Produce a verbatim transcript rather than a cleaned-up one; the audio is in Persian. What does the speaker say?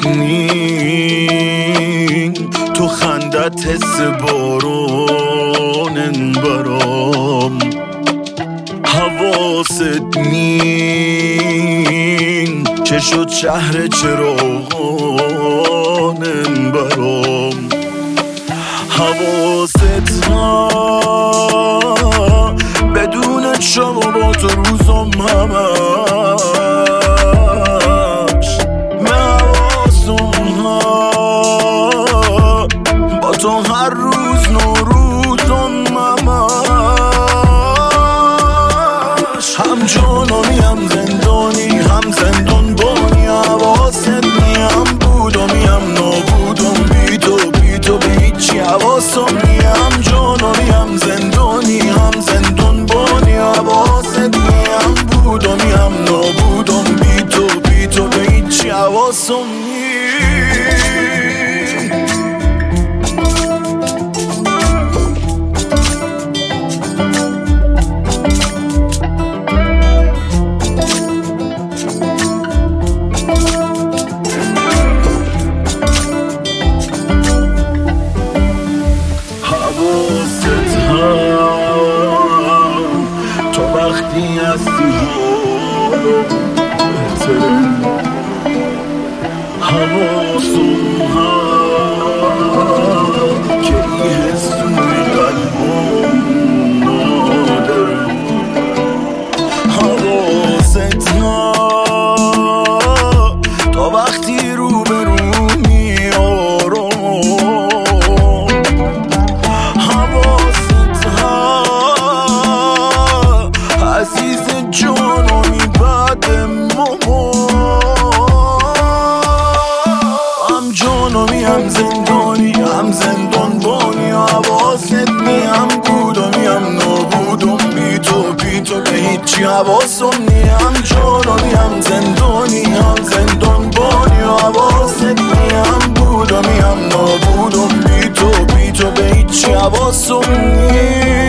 نی تو خندت حس بارونن برام حواست نی چه شد شهر چراغانن برام حواست ها بدون شب و با تو روزم همش من حواسم ها با تو هر روز نوروزم همش هم جانمی هم زندانی هم زندان بانی حواست نی هم بودمی هم نابودم بی تو بی تو به هیچی حواسم نی هم جانمی هم زندانی هم زندان بانی حواست نی هم بودمی هم نابودم بی تو بی تو به هیچی حواسم نی تو وقتی هستی حالم بهتره حواسم هم که ای حس توی قلبم نادره حواست ها تو وقتی رو به رو عزیز جانمی بعد ماما هم جانمی هم زندانی هم زندان بانی حواست نی هم بودمی هم نابودم بی تو بی تو به هیچی حواسم نی هم جانمی هم زندانی هم زندان بانی حواست نی هم بودمی هم نابودم بی تو بی تو به هیچی حواسم نی